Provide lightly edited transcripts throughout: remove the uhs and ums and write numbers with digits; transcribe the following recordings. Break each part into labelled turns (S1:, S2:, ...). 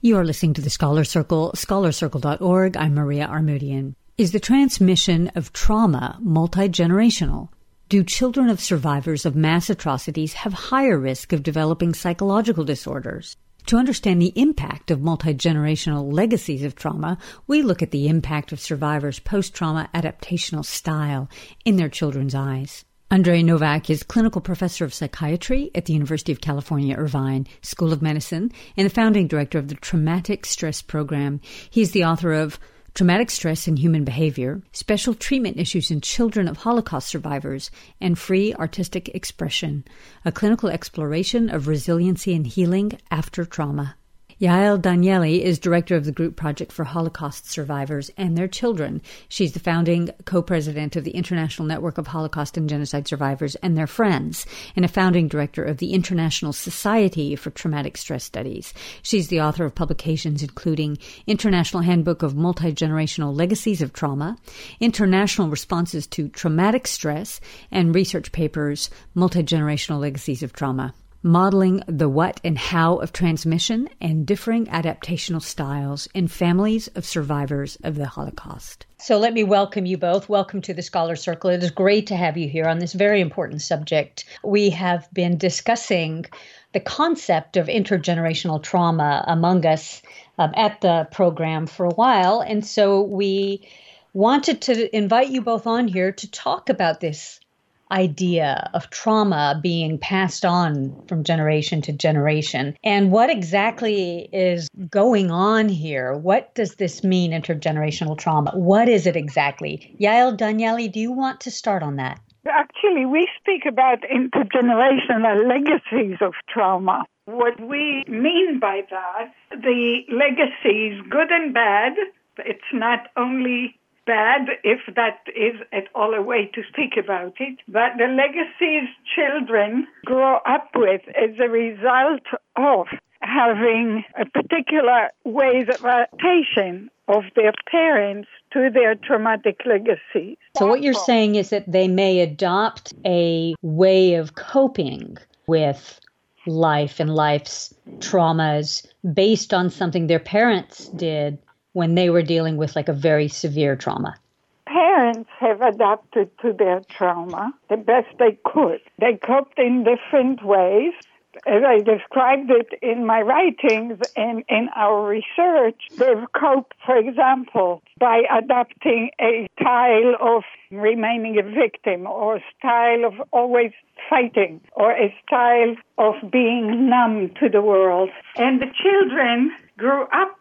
S1: You are listening to the Scholar Circle, scholarcircle.org. I'm Maria Armoudian. Is the transmission of trauma multi-generational? Do children of survivors of mass atrocities have higher risk of developing psychological disorders? To understand the impact of multi-generational legacies of trauma, we look at the impact of survivors' post-trauma adaptational style in their children's eyes. Andrei Novak is clinical professor of psychiatry at the University of California, Irvine School of Medicine and the founding director of the Traumatic Stress Program. He's the author of Traumatic Stress in Human Behavior, Special Treatment Issues in Children of Holocaust Survivors, and Free Artistic Expression, a clinical exploration of resiliency and healing after trauma. Yael Danieli is director of the Group Project for Holocaust Survivors and Their Children. She's the founding co-president of the International Network of Holocaust and Genocide Survivors and Their Friends, and a founding director of the International Society for Traumatic Stress Studies. She's the author of publications including International Handbook of Multi-Generational Legacies of Trauma, International Responses to Traumatic Stress, and research papers, Multi-Generational Legacies of Trauma, modeling the what and how of transmission and differing adaptational styles in families of survivors of the Holocaust. So let me welcome you both. Welcome to the Scholar Circle. It is great to have you here on this very important subject. We have been discussing the concept of intergenerational trauma among us at the program for a while. And so we wanted to invite you both on here to talk about this idea of trauma being passed on from generation to generation. And what exactly is going on here? What does this mean, intergenerational trauma? What is it exactly? Yael Danieli, do you want to start on that?
S2: Actually, we speak about intergenerational legacies of trauma. What we mean by that, the legacies, good and bad, it's not only bad, if that is at all a way to speak about it, but the legacies children grow up with as a result of having a particular ways of adaptation of their parents to their traumatic legacies.
S1: So what you're saying is that they may adopt a way of coping with life and life's traumas based on something their parents did when they were dealing with like a very severe trauma.
S2: Parents have adapted to their trauma the best they could. They coped in different ways. As I described it in my writings and in our research, they've coped, for example, by adopting a style of remaining a victim, or a style of always fighting, or a style of being numb to the world. And the children grew up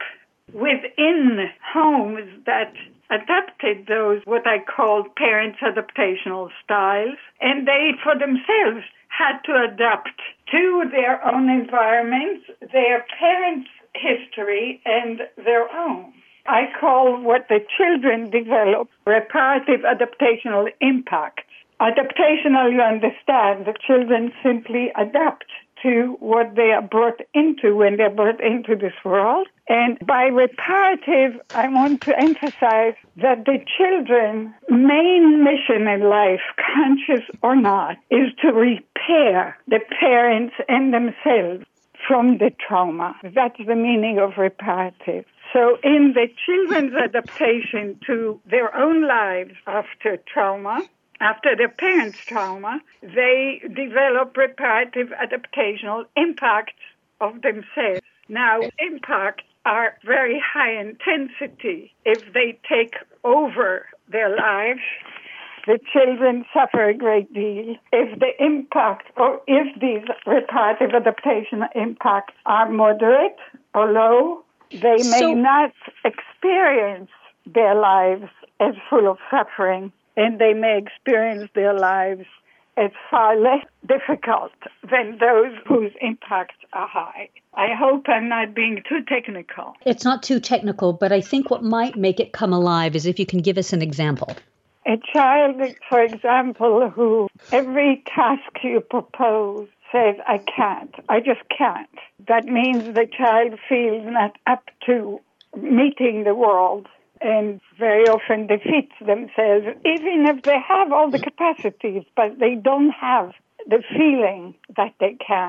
S2: within homes that adapted those, what I call parents' adaptational styles, and they, for themselves, had to adapt to their own environments, their parents' history, and their own. I call what the children develop reparative adaptational impacts. Adaptational, you understand, the children simply adapt to what they are brought into when they're brought into this world. And by reparative, I want to emphasize that the children's main mission in life, conscious or not, is to repair the parents and themselves from the trauma. That's the meaning of reparative. So in the children's adaptation to their own lives after trauma, after their parents' trauma, they develop reparative adaptational impacts of themselves. Now, impacts are very high intensity. If they take over their lives, the children suffer a great deal. If the impact, or if these reparative adaptation impacts are moderate or low, they may not experience their lives as full of suffering, and they may experience their lives as far less difficult than those whose impacts are high. I hope I'm not being too technical.
S1: It's not too technical, but I think what might make it come alive is if you can give us an example.
S2: A child, for example, who every task you propose says, I can't, I just can't. That means the child feels not up to meeting the world and very often defeats themselves, even if they have all the capacities, but they don't have the feeling that they can.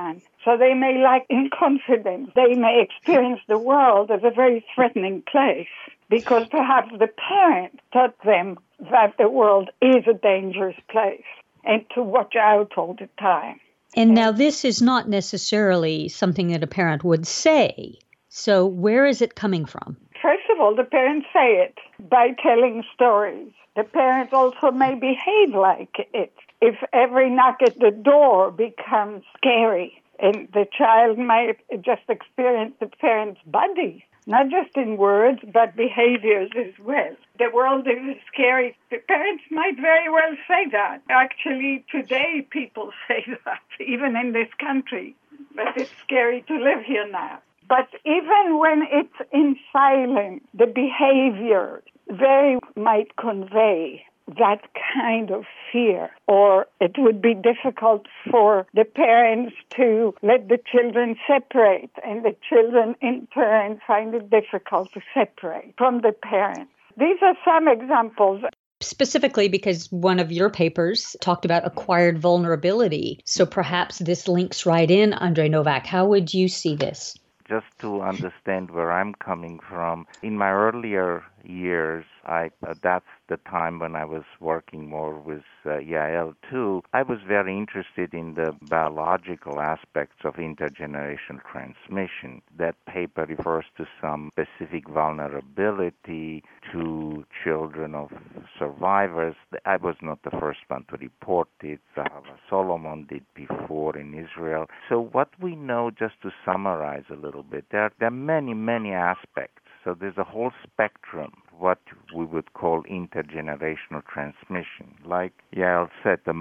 S2: So they may lack in confidence. They may experience the world as a very threatening place because perhaps the parent taught them that the world is a dangerous place and to watch out all the time.
S1: And now this is not necessarily something that a parent would say. So where is it coming from?
S2: First of all, the parents say it by telling stories. The parents also may behave like it. If every knock at the door becomes scary, and the child might just experience the parent's body, not just in words, but behaviors as well. The world is scary. The parents might very well say that. Actually, today people say that, even in this country. But it's scary to live here now. But even when it's in silence, the behavior very might convey that kind of fear, or it would be difficult for the parents to let the children separate, and the children in turn find it difficult to separate from the parents. These are some examples.
S1: Specifically because one of your papers talked about acquired vulnerability. So perhaps this links right in, Andrei Novak. How would you see this?
S3: Just to understand where I'm coming from, in my earlier years, that's the time when I was working more with Yael too. I was very interested in the biological aspects of intergenerational transmission. That paper refers to some specific vulnerability to children of survivors. I was not the first one to report it. Zahava Solomon did before in Israel. So what we know, just to summarize a little bit, there are many, many aspects. So there's a whole spectrum, what we would call intergenerational transmission. Like Yael said, the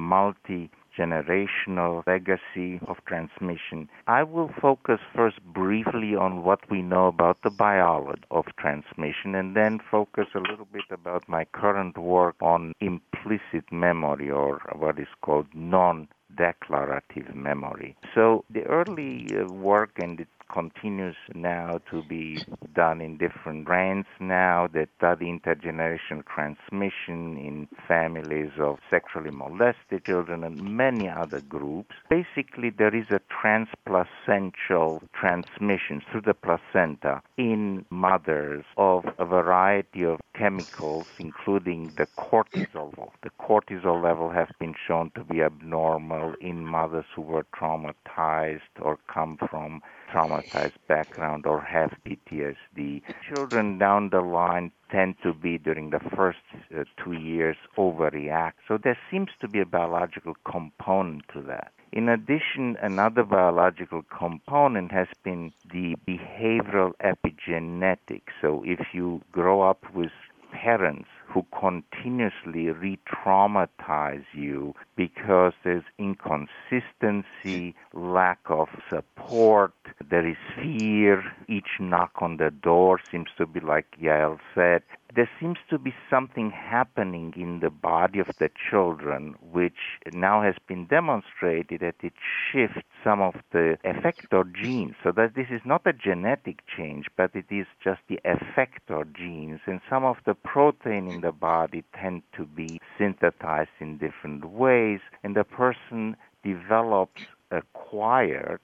S3: multi-generational legacy of transmission. I will focus first briefly on what we know about the biology of transmission, and then focus a little bit about my current work on implicit memory, or what is called non-declarative memory. So the early work, and it continues now to be done in different brands now that study intergenerational transmission in families of sexually molested children and many other groups. Basically, there is a transplacental transmission through the placenta in mothers of a variety of chemicals, including the cortisol level. The cortisol level has been shown to be abnormal in mothers who were traumatized or come from traumatized background or have PTSD. Children down the line tend to be, during the first 2 years, overreact. So there seems to be a biological component to that. In addition, another biological component has been the behavioral epigenetics. So if you grow up with parents who continuously re-traumatize you because there's inconsistency, lack of support, there is fear, each knock on the door seems to be, like Yael said, there seems to be something happening in the body of the children which now has been demonstrated that it shifts some of the effector genes, so that this is not a genetic change, but it is just the effector genes, and some of the protein in the body tend to be synthesized in different ways, and the person develops acquired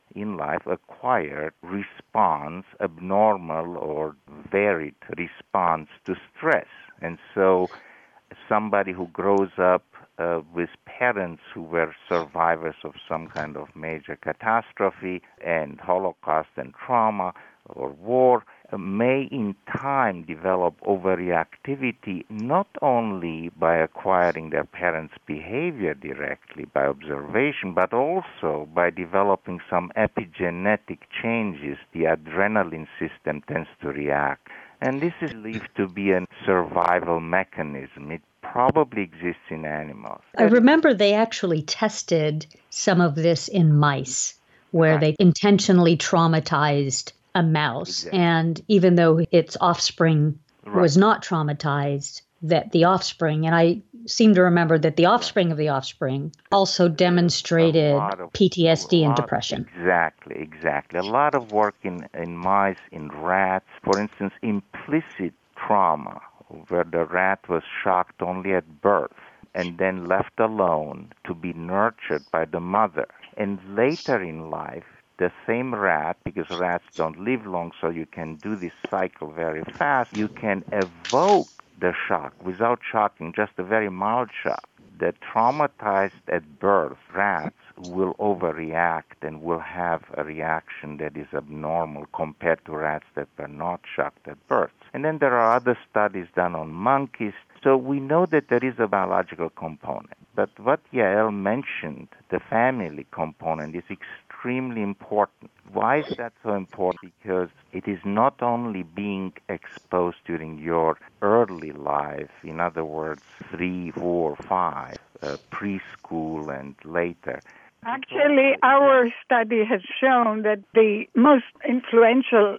S3: response, abnormal or varied response to stress. And so somebody who grows up with parents who were survivors of some kind of major catastrophe and Holocaust and trauma or war may in time develop overreactivity, not only by acquiring their parents' behavior directly by observation, but also by developing some epigenetic changes. The adrenaline system tends to react. And this is believed to be a survival mechanism. It probably exists in animals.
S1: I remember they actually tested some of this in mice, where they intentionally traumatized a mouse. Exactly. And even though its offspring was not traumatized, that the offspring, and I seem to remember that the offspring of the offspring also demonstrated PTSD and depression.
S3: Exactly. A lot of work in mice, in rats. For instance, implicit trauma, where the rat was shocked only at birth and then left alone to be nurtured by the mother. And later in life, the same rat, because rats don't live long, so you can do this cycle very fast. You can evoke the shock without shocking, just a very mild shock. The traumatized at birth rats will overreact and will have a reaction that is abnormal compared to rats that were not shocked at birth. And then there are other studies done on monkeys. So we know that there is a biological component. But what Yael mentioned, the family component, is extremely important. Why is that so important? Because it is not only being exposed during your early life, in other words, 3, 4, 5, preschool and later.
S2: Actually, our study has shown that the most influential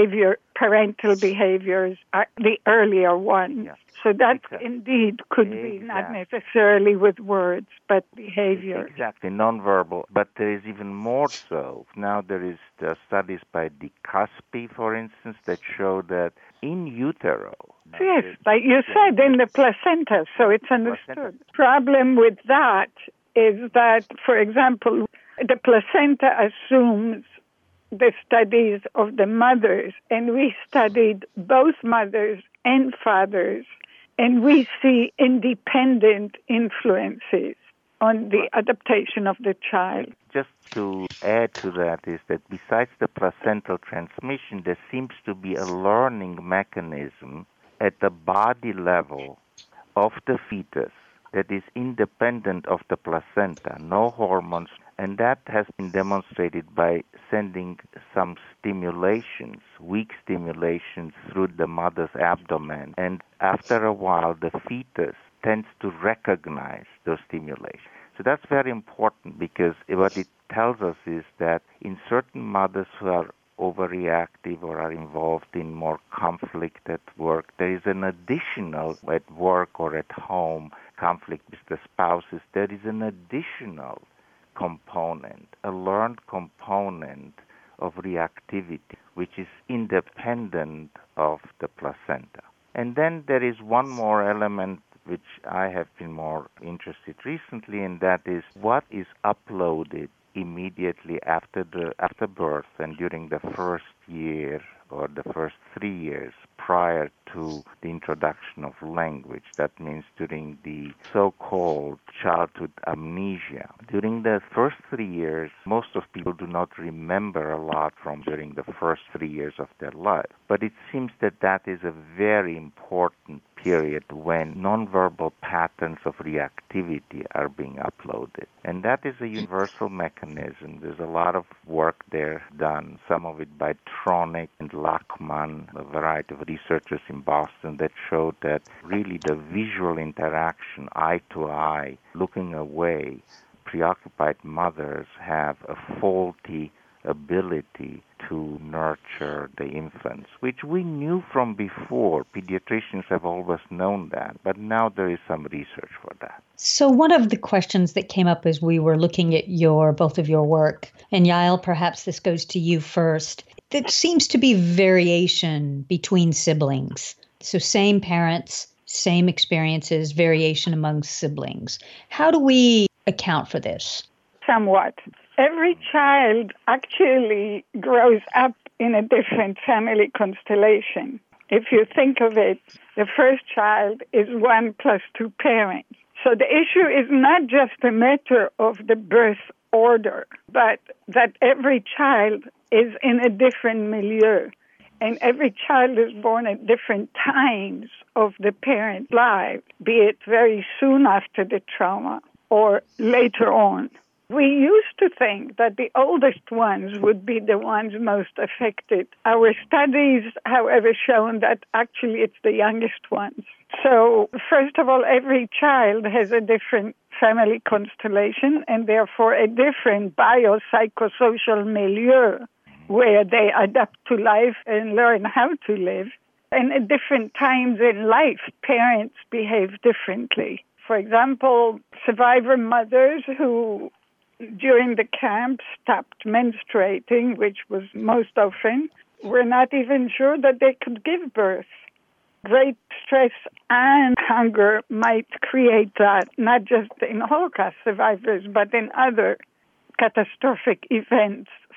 S2: parental behaviors, are the earlier ones. Yeah. So that indeed could be not necessarily with words, but behavior.
S3: Exactly, nonverbal. But there is even more so. Now there is studies by DeCuspe, for instance, that show that in utero.
S2: Yes, like you said, in the placenta, so it's understood. Problem with that is that, for example, the placenta assumes the studies of the mothers, and we studied both mothers and fathers, and we see independent influences on the adaptation of the child.
S3: Just to add to that is that besides the placental transmission, there seems to be a learning mechanism at the body level of the fetus that is independent of the placenta, no hormones, and that has been demonstrated by sending some stimulations, weak stimulations through the mother's abdomen. And after a while, the fetus tends to recognize those stimulations. So that's very important because what it tells us is that in certain mothers who are overreactive or are involved in more conflict at work, there is an additional, at work or at home, conflict with the spouses, there is an additional component, a learned component of reactivity, which is independent of the placenta. And then there is one more element which I have been more interested recently, and that is what is uploaded immediately after birth and during the first year or the first 3 years prior to the introduction of language. That means during the so-called childhood amnesia. During the first 3 years, most of people do not remember a lot from during the first 3 years of their life. But it seems that that is a very important period when nonverbal patterns of reactivity are being uploaded. And that is a universal mechanism. There's a lot of work there done, some of it by Tronick and Lachman, a variety of researchers in Boston, that showed that really the visual interaction, eye to eye, looking away, preoccupied mothers have a faulty ability to nurture the infants, which we knew from before. Pediatricians have always known that, but now there is some research for that.
S1: So one of the questions that came up as we were looking at both of your work, and Yael, perhaps this goes to you first, there seems to be variation between siblings. So same parents, same experiences, variation among siblings. How do we account for this?
S2: Somewhat. Every child actually grows up in a different family constellation. If you think of it, the first child is 1 plus 2 parents. So the issue is not just a matter of the birth order, but that every child is in a different milieu. And every child is born at different times of the parent's life, be it very soon after the trauma or later on. We used to think that the oldest ones would be the ones most affected. Our studies, however, shown that actually it's the youngest ones. So, first of all, every child has a different family constellation and therefore a different biopsychosocial milieu where they adapt to life and learn how to live. And at different times in life, parents behave differently. For example, survivor mothers who during the camp stopped menstruating, which was most often, were not even sure that they could give birth. Great stress and hunger might create that, not just in Holocaust survivors, but in other catastrophic events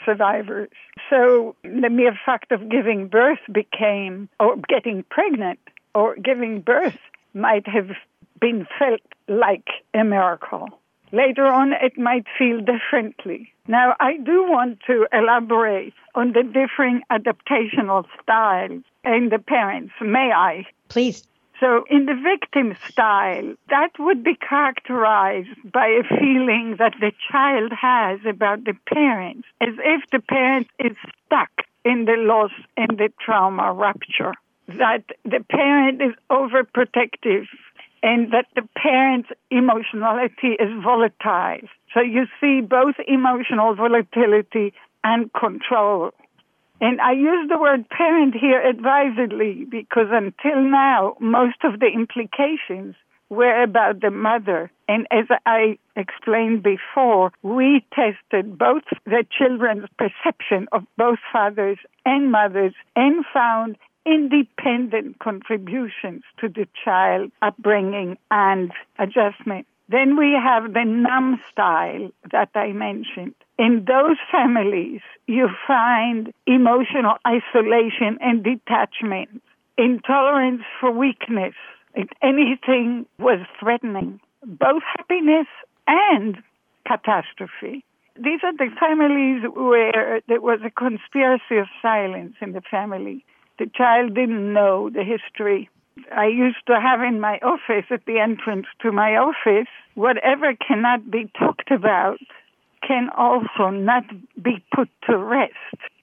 S2: survivors. So the mere fact of giving birth became, or getting pregnant or giving birth might have been felt like a miracle. Later on, it might feel differently. Now, I do want to elaborate on the differing adaptational styles in the parents. May I?
S1: Please.
S2: So in the victim style, that would be characterized by a feeling that the child has about the parents, as if the parent is stuck in the loss and the trauma rupture, that the parent is overprotective, and that the parent's emotionality is volatile. So you see both emotional volatility and control. And I use the word parent here advisedly because until now, most of the implications were about the mother. And as I explained before, we tested both the children's perception of both fathers and mothers and found independent contributions to the child upbringing and adjustment. Then we have the numb style that I mentioned. In those families, you find emotional isolation and detachment, intolerance for weakness, if anything was threatening, both happiness and catastrophe. These are the families where there was a conspiracy of silence in the family. The child didn't know the history. I used to have in my office, at the entrance to my office, whatever cannot be talked about can also not be put to rest.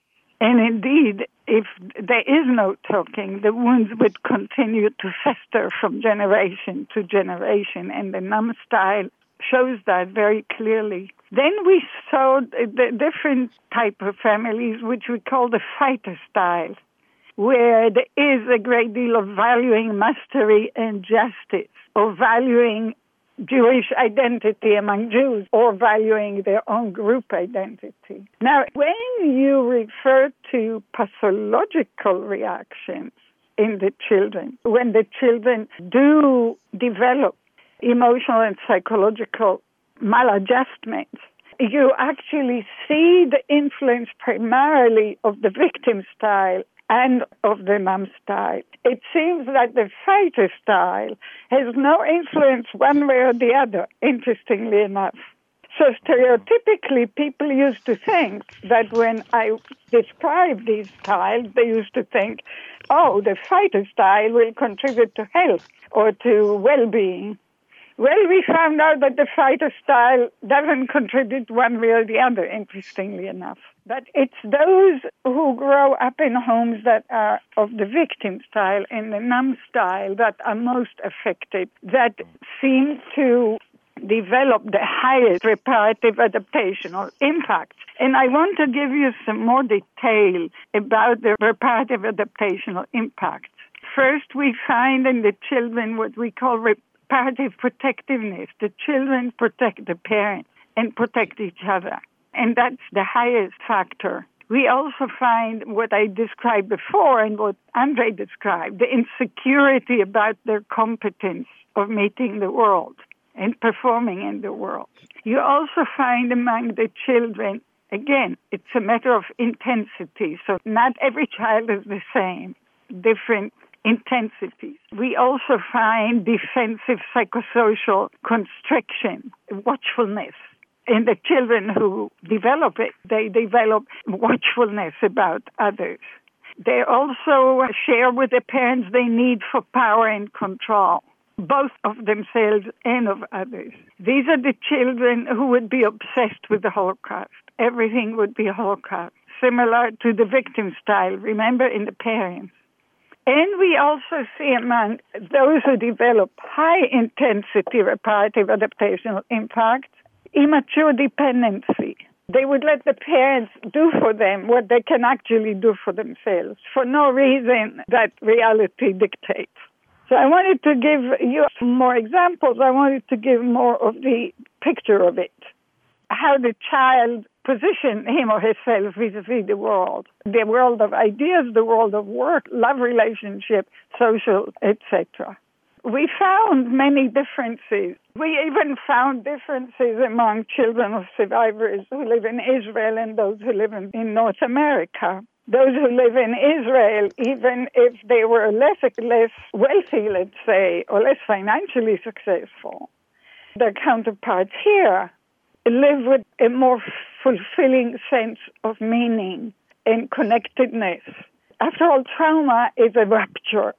S2: And indeed, if there is no talking, the wounds would continue to fester from generation to generation, and the numb style shows that very clearly. Then we saw the different type of families, which we call the fighter style, where there is a great deal of valuing mastery and justice, or valuing Jewish identity among Jews, or valuing their own group identity. Now, when you refer to pathological reactions in the children, when the children do develop emotional and psychological maladjustments, you actually see the influence primarily of the victim style and of the numb style. It seems that the fighter style has no influence one way or the other, interestingly enough. So stereotypically, people used to think that when I describe these styles, they used to think, oh, the fighter style will contribute to health or to well-being. Well, we found out that the fighter style doesn't contribute one way or the other, interestingly enough. But it's those who grow up in homes that are of the victim style and the numb style that are most affected, that seem to develop the highest reparative adaptational impact. And I want to give you some more detail about the reparative adaptational impact. First, we find in the children what we call reparative protectiveness. The children protect the parents and protect each other. And that's the highest factor. We also find what I described before and what Andre described, the insecurity about their competence of meeting the world and performing in the world. You also find among the children, again, it's a matter of intensity. So not every child is the same, different intensities. We also find defensive psychosocial constriction, watchfulness. In the children who develop it, they develop watchfulness about others. They also share with the parents their need for power and control, both of themselves and of others. These are the children who would be obsessed with the Holocaust. Everything would be Holocaust, similar to the victim style, remember, in the parents. And we also see among those who develop high-intensity reparative adaptational impact, immature dependency. They would let the parents do for them what they can actually do for themselves for no reason that reality dictates. So I wanted to give you some more examples. I wanted to give more of the picture of it, how the child position him or herself vis-a-vis the world of ideas, the world of work, love relationship, social, etc. We found many differences. We even found differences among children of survivors who live in Israel and those who live in North America. Those who live in Israel, even if they were less wealthy, let's say, or less financially successful, their counterparts here live with a more fulfilling sense of meaning and connectedness. After all, trauma is a rupture.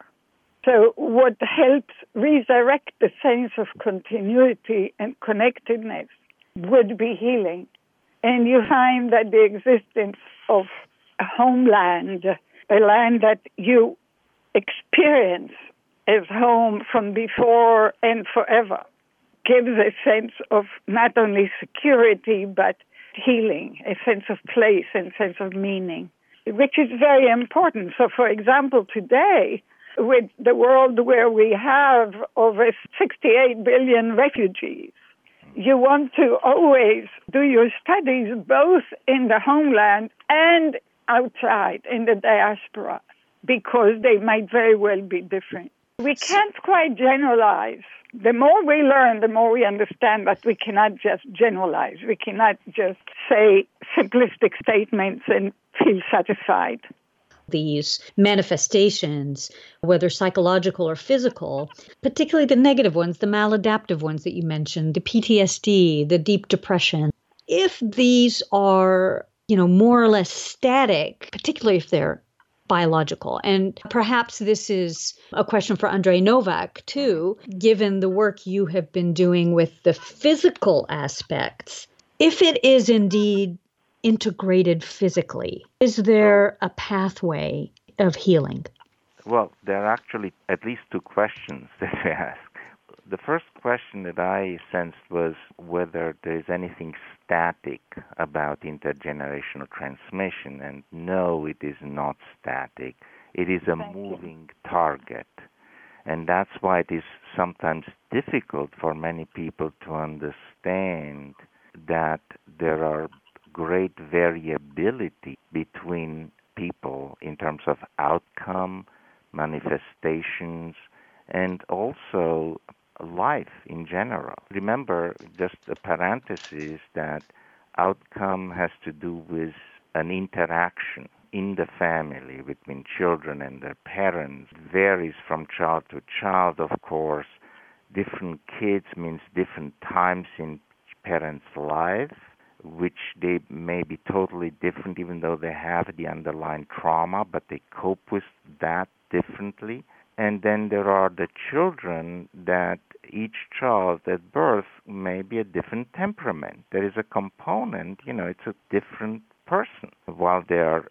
S2: So what helps resurrect the sense of continuity and connectedness would be healing. And you find that the existence of a homeland, a land that you experience as home from before and forever, gives a sense of not only security, but healing, a sense of place and sense of meaning, which is very important. So, for example, today, with the world where we have over 68 billion refugees, you want to always do your studies both in the homeland and outside in the diaspora, because they might very well be different. We can't quite generalize. The more we learn, the more we understand that we cannot just generalize. We cannot just say simplistic statements and feel satisfied.
S1: These manifestations, whether psychological or physical, particularly the negative ones, the maladaptive ones that you mentioned, the PTSD, the deep depression, if these are, more or less static, particularly if they're biological. And perhaps this is a question for Andrei Novak, too, given the work you have been doing with the physical aspects. If it is indeed integrated physically, is there a pathway of healing?
S3: Well, there are actually at least two questions that we ask. The first question that I sensed was whether there is anything static about intergenerational transmission. And no, it is not static. It is a moving target. And that's why it is sometimes difficult for many people to understand that there are great variability between people in terms of outcome, manifestations, and also life in general. Remember, just a parenthesis, that outcome has to do with an interaction in the family between children and their parents. It varies from child to child, of course. Different kids means different times in parents' life, which they may be totally different even though they have the underlying trauma, but they cope with that differently. And then there are the children that each child at birth may be a different temperament. There is a component, it's a different person. While they are,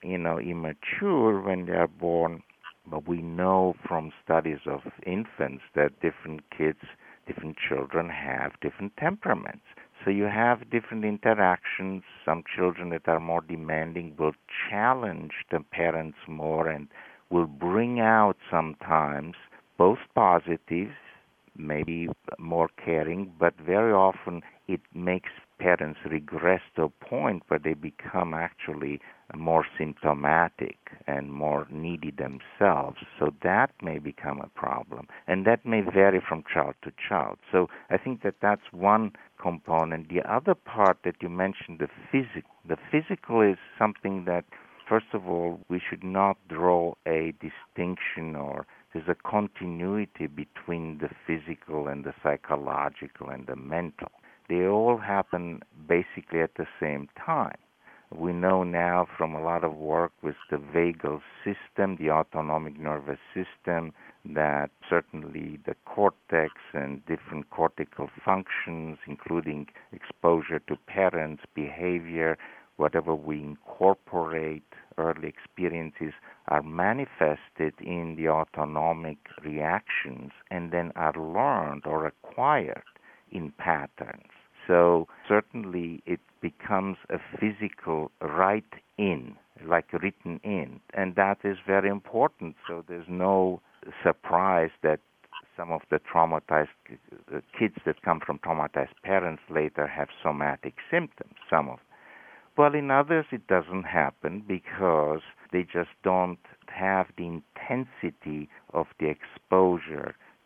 S3: immature when they are born, but we know from studies of infants that different kids, different children have different temperaments. So you have different interactions. Some children that are more demanding will challenge the parents more and will bring out sometimes both positives, maybe more caring, but very often it makes parents regress to a point where they become actually more symptomatic and more needy themselves. So that may become a problem. And that may vary from child to child. So I think that that's one component. The other part that you mentioned, the physical. The physical is something that, first of all, we should not draw a distinction, or there's a continuity between the physical and the psychological and the mental. They all happen basically at the same time. We know now from a lot of work with the vagal system, the autonomic nervous system, that certainly the cortex and different cortical functions, including exposure to parents' behavior, whatever we incorporate, early experiences, are manifested in the autonomic reactions and then are learned or acquired in patterns. So certainly it becomes a physical write-in, like written in, and that is very important. So there's no surprise that some of the traumatized kids that come from traumatized parents later have somatic symptoms, some of them. Well, in others it doesn't happen because they just don't have the intensity of the exposure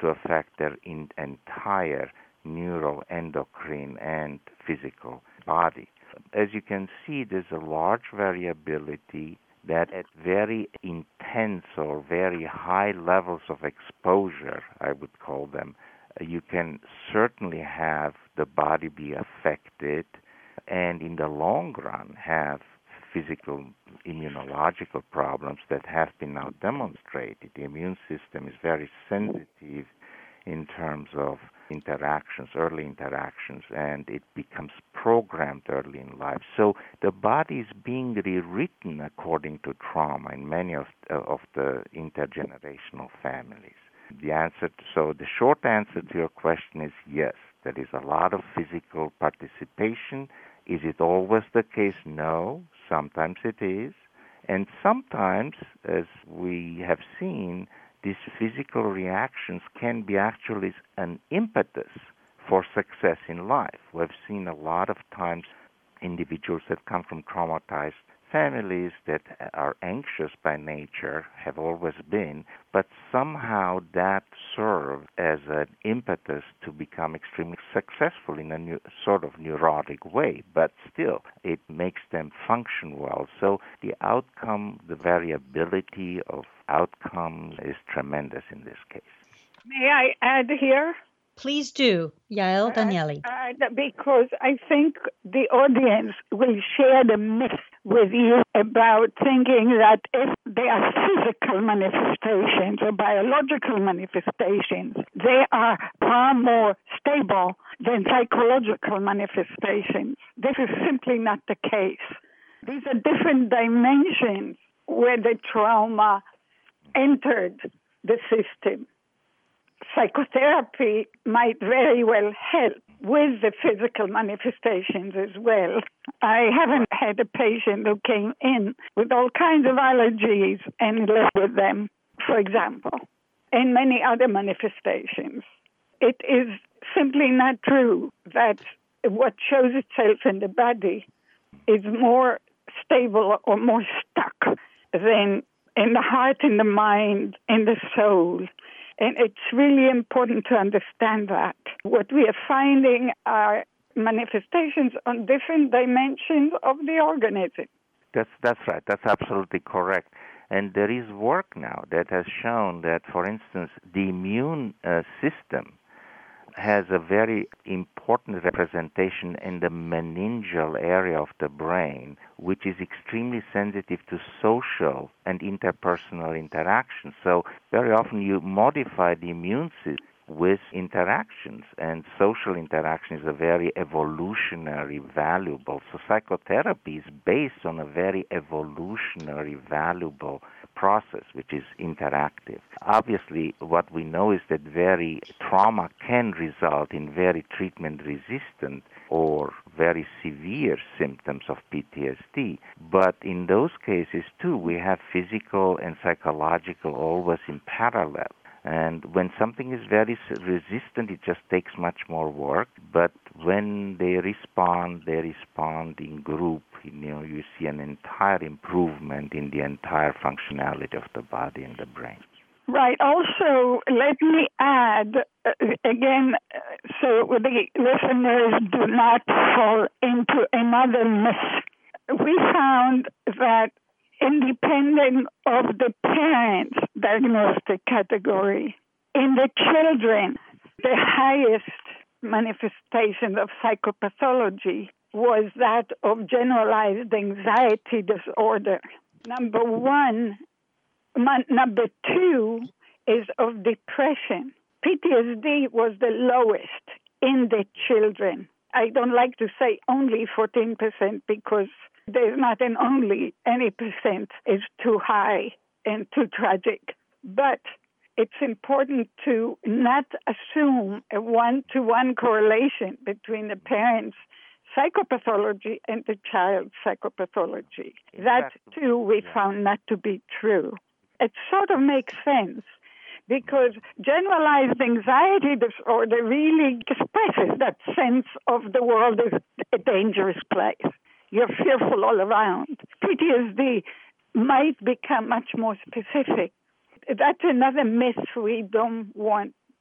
S3: to affect their entire neuroendocrine and physical body. As you can see, there's a large variability that at very intense or very high levels of exposure, I would call them, you can certainly have the body be affected and in the long run have physical immunological problems that have been now demonstrated. The immune system is very sensitive in terms of interactions, early interactions, and it becomes programmed early in life. So the body is being rewritten according to trauma in many of the intergenerational families. The short answer to your question is yes, there is a lot of physical participation. Is it always the case? No. Sometimes it is. And sometimes, as we have seen, these physical reactions can be actually an impetus for success in life. We've seen a lot of times individuals that come from traumatized families that are anxious by nature, have always been, but somehow that served as an impetus to become extremely successful in a sort of neurotic way, but still it makes them function well. So the outcome, the variability of outcomes is tremendous in this case.
S2: May I add here?
S1: Please do, Yael Danieli.
S2: Because I think the audience will share the myth with you about thinking that if they are physical manifestations or biological manifestations, they are far more stable than psychological manifestations. This is simply not the case. These are different dimensions where the trauma entered the system. Psychotherapy might very well help with the physical manifestations as well. I haven't had a patient who came in with all kinds of allergies and lived with them, for example, and many other manifestations. It is simply not true that what shows itself in the body is more stable or more stuck than in the heart, in the mind, in the soul. And it's really important to understand that. What we are finding are manifestations on different dimensions of the organism.
S3: That's right. That's absolutely correct. And there is work now that has shown that, for instance, the immune system has a very important representation in the meningeal area of the brain, which is extremely sensitive to social and interpersonal interactions. So very often you modify the immune system with interactions, and social interaction is a very evolutionary valuable. So psychotherapy is based on a very evolutionary valuable process, which is interactive. Obviously, what we know is that very trauma can result in very treatment-resistant or very severe symptoms of PTSD. But in those cases, too, we have physical and psychological always in parallel. And when something is very resistant, it just takes much more work. But when they respond in group. You see an entire improvement in the entire functionality of the body and the brain.
S2: Right. Also, let me add, again, so the listeners do not fall into another myth. We found that independent of the parents' diagnostic category, in the children, the highest manifestation of psychopathology was that of generalized anxiety disorder. Number two is of depression. PTSD was the lowest in the children. I don't like to say only 14% because there's not an only. Any percent is too high and too tragic. But it's important to not assume a one-to-one correlation between the parents' psychopathology and the child's psychopathology. Exactly. That, too, we found not to be true. It sort of makes sense because generalized anxiety disorder really expresses that sense of the world is a dangerous place. You're fearful all around. PTSD might become much more specific. That's another myth we don't want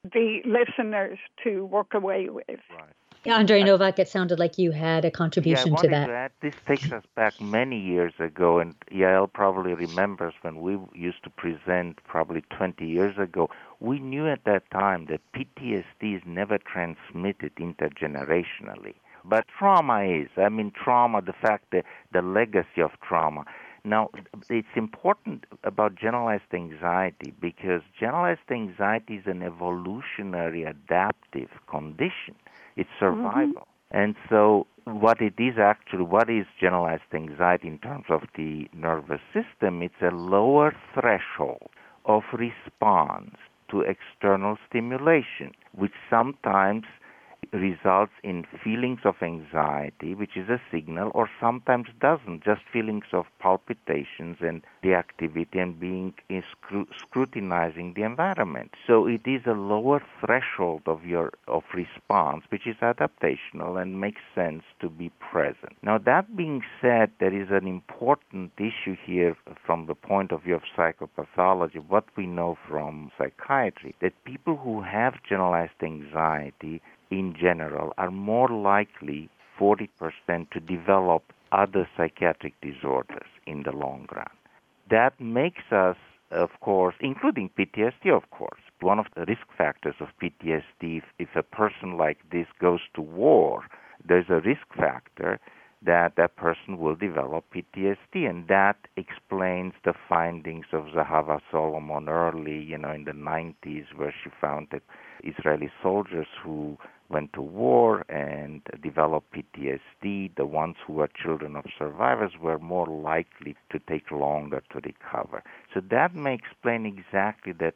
S2: the listeners to walk away with.
S3: Right.
S1: Yeah, Andrei Novak, it sounded like you had a
S3: Yeah, I
S1: contribution to
S3: wanted to
S1: that.
S3: add, this takes us back many years ago, and Yael probably remembers when we used to present probably 20 years ago. We knew at that time that PTSD is never transmitted intergenerationally. But trauma is. I mean, trauma, the fact that the legacy of trauma. Now, it's important about generalized anxiety because generalized anxiety is an evolutionary adaptive condition. It's survival. And so what it is actually, what is generalized anxiety in terms of the nervous system? It's a lower threshold of response to external stimulation, which sometimes results in feelings of anxiety, which is a signal, or sometimes doesn't, just feelings of palpitations and reactivity and being scrutinizing the environment. So it is a lower threshold of response, which is adaptational and makes sense to be present. Now, that being said, there is an important issue here from the point of view of psychopathology, what we know from psychiatry, that people who have generalized anxiety in general are more likely, 40%, to develop other psychiatric disorders in the long run. That makes us, of course, including PTSD, of course. One of the risk factors of PTSD, if a person like this goes to war, there's a risk factor that that person will develop PTSD, and that explains the findings of Zahava Solomon early, in the 90s, where she found that Israeli soldiers who went to war and developed PTSD, the ones who were children of survivors, were more likely to take longer to recover. So that may explain exactly that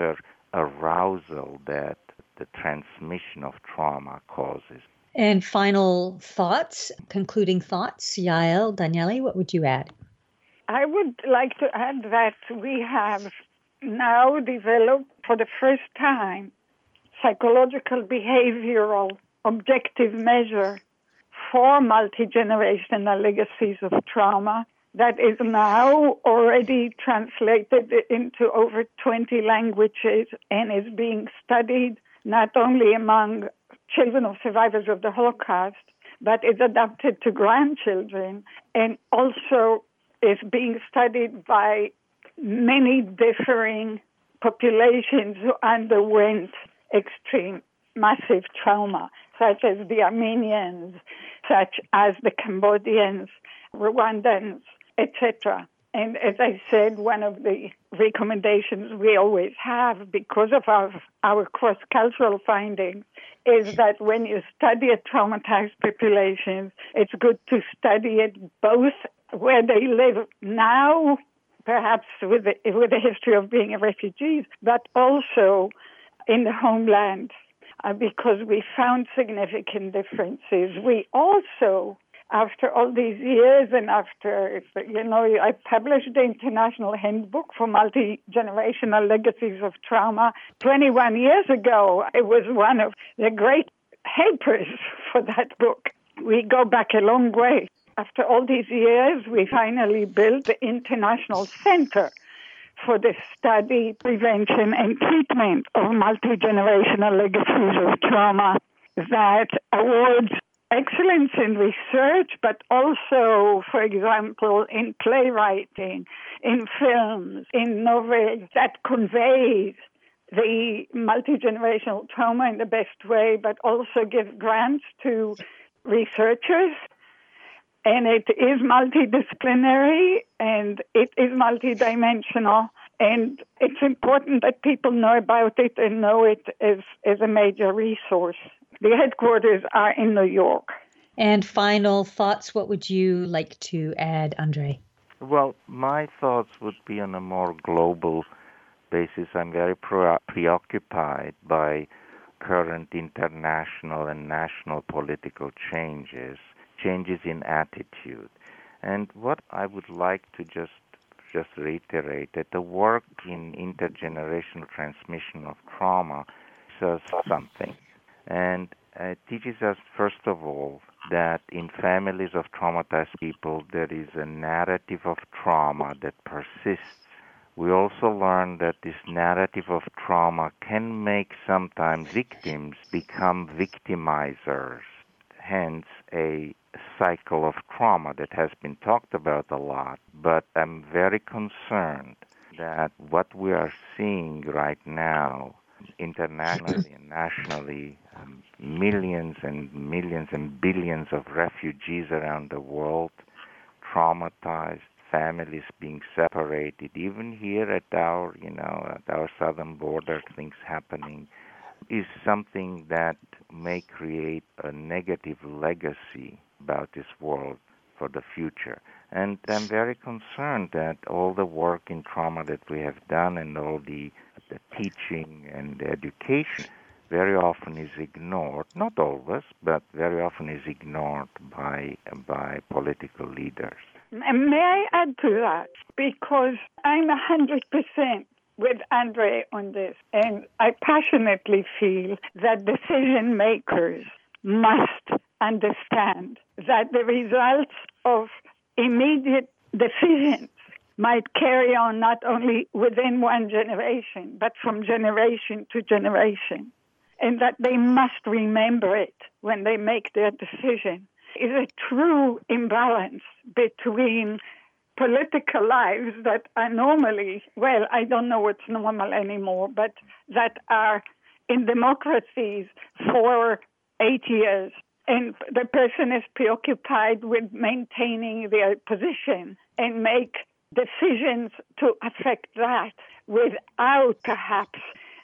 S3: hyper-arousal that the transmission of trauma causes.
S1: And final thoughts, concluding thoughts, Yael, Daniele, what would you add?
S2: I would like to add that we have now developed for the first time psychological behavioral objective measure for multi-generational legacies of trauma that is now already translated into over 20 languages and is being studied not only among children of survivors of the Holocaust, but is adapted to grandchildren and also is being studied by many differing populations who underwent extreme, massive trauma, such as the Armenians, such as the Cambodians, Rwandans, etc. And as I said, one of the recommendations we always have, because of our cross-cultural findings, is that when you study a traumatized population, it's good to study it both where they live now, perhaps with the history of being refugees, but also in the homeland, because we found significant differences. We also, after all these years and after, I published the International Handbook for Multi-Generational Legacies of Trauma 21 years ago. It was one of the great papers for that book. We go back a long way. After all these years, we finally built the International Center for the study, prevention, and treatment of multi-generational legacies of trauma that awards excellence in research, but also, for example, in playwriting, in films, in novels that conveys the multi-generational trauma in the best way, but also gives grants to researchers. And it is multidisciplinary and it is multidimensional. And it's important that people know about it and know it as a major resource. The headquarters are in New York.
S1: And final thoughts, what would you like to add, Andrei?
S3: Well, my thoughts would be on a more global basis. I'm very preoccupied by current international and national political changes in attitude. And what I would like to just reiterate, that the work in intergenerational transmission of trauma says something. And it teaches us, first of all, that in families of traumatized people, there is a narrative of trauma that persists We also learned that this narrative of trauma can make sometimes victims become victimizers, hence a cycle of trauma that has been talked about a lot. But I'm very concerned that what we are seeing right now, internationally and nationally, millions and millions and billions of refugees around the world, traumatized, families being separated, even here at our southern border, things happening, is something that may create a negative legacy about this world for the future. And I'm very concerned that all the work in trauma that we have done and all the teaching and the education very often is ignored, not always, but very often is ignored by political leaders.
S2: May I add to that? Because I'm 100% with Andre on this, and I passionately feel that decision makers must understand that the results of immediate decisions might carry on not only within one generation, but from generation to generation, and that they must remember it when they make their decision. Is a true imbalance between political lives that are normally, well, I don't know what's normal anymore, but that are in democracies for 8 years. And the person is preoccupied with maintaining their position and make decisions to affect that without perhaps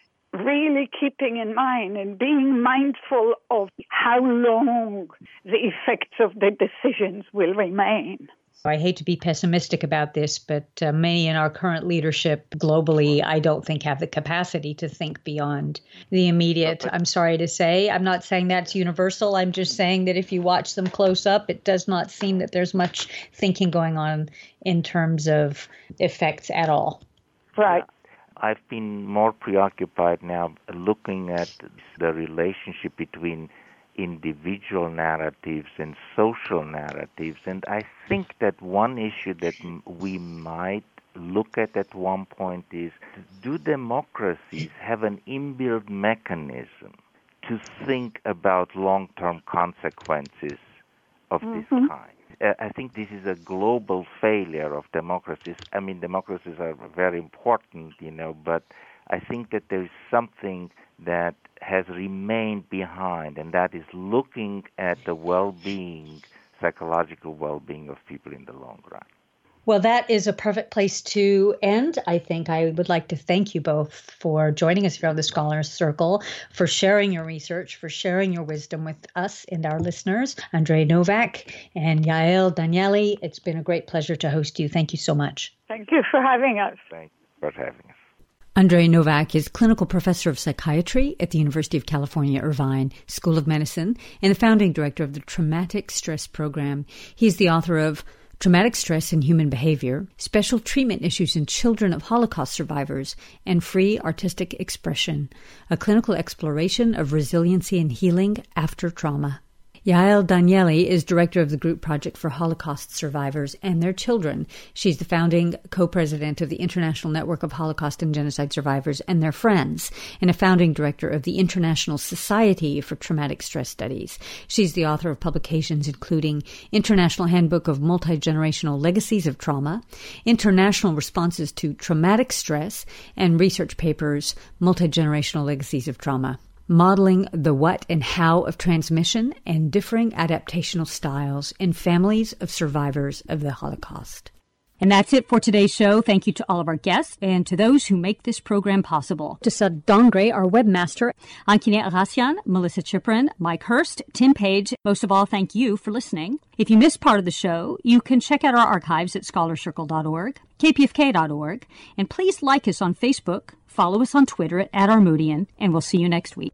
S2: really keeping in mind and being mindful of how long the effects of the decisions will remain.
S1: I hate to be pessimistic about this, but many in our current leadership globally, I don't think have the capacity to think beyond the immediate. I'm sorry to say. I'm not saying that's universal. I'm just saying that if you watch them close up, it does not seem that there's much thinking going on in terms of effects at all.
S2: Right.
S3: I've been more preoccupied now looking at the relationship between individual narratives and social narratives. And I think that one issue that we might look at one point is, do democracies have an inbuilt mechanism to think about long-term consequences of this kind? I think this is a global failure of democracies. I mean, democracies are very important, but I think that there is something that has remained behind, and that is looking at the well-being, psychological well-being of people in the long run.
S1: Well, that is a perfect place to end. I think I would like to thank you both for joining us here on the Scholars Circle, for sharing your research, for sharing your wisdom with us and our listeners. Andre Novak and Yael Danieli, it's been a great pleasure to host you. Thank you so much.
S2: Thank you for having us.
S3: Thank you for having us.
S1: Andre Novak is clinical professor of psychiatry at the University of California, Irvine School of Medicine and the founding director of the Traumatic Stress Program. He's the author of Traumatic Stress in Human Behavior, Special Treatment Issues in Children of Holocaust Survivors, and Free Artistic Expression, a clinical exploration of resiliency and healing after trauma. Yael Danieli is director of the Group Project for Holocaust Survivors and Their Children. She's the founding co-president of the International Network of Holocaust and Genocide Survivors and Their Friends, and a founding director of the International Society for Traumatic Stress Studies. She's the author of publications including International Handbook of Multi-Generational Legacies of Trauma, International Responses to Traumatic Stress, and research papers, Multi-Generational Legacies of Trauma, modeling the what and how of transmission and differing adaptational styles in families of survivors of the Holocaust.
S4: And that's it for today's show. Thank you to all of our guests and to those who make this program possible. To Sud Dongre, our webmaster, Ankine Arasian, Melissa Chiprin, Mike Hurst, Tim Page. Most of all, thank you for listening. If you missed part of the show, you can check out our archives at scholarcircle.org, kpfk.org, and please like us on Facebook, follow us on Twitter at Armoudian, and we'll see you next week.